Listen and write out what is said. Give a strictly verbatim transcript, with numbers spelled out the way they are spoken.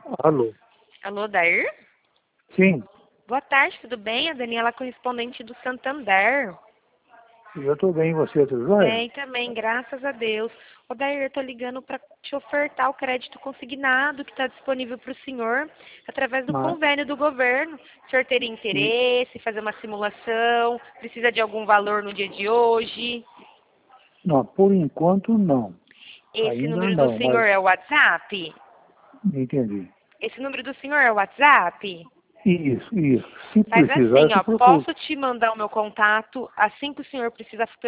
Alô? Alô, Dair? Sim, Boa tarde, tudo bem? A Daniela, correspondente do Santander. eu estou bem, e você, tudo jóia? Bem também, graças a Deus. Ô, Dair, eu tô ligando para te ofertar o crédito consignado que está disponível para o senhor através do Mas, convênio do governo. O senhor teria e- interesse, fazer uma simulação, precisa de algum valor no dia de hoje? não, por enquanto não. Esse Ainda número do não, senhor mas é o WhatsApp? entendi. Esse número do senhor é o WhatsApp? Isso, isso. Se Faz precisar, assim, eu te ó, procuro. posso te mandar o meu contato assim que o senhor precisa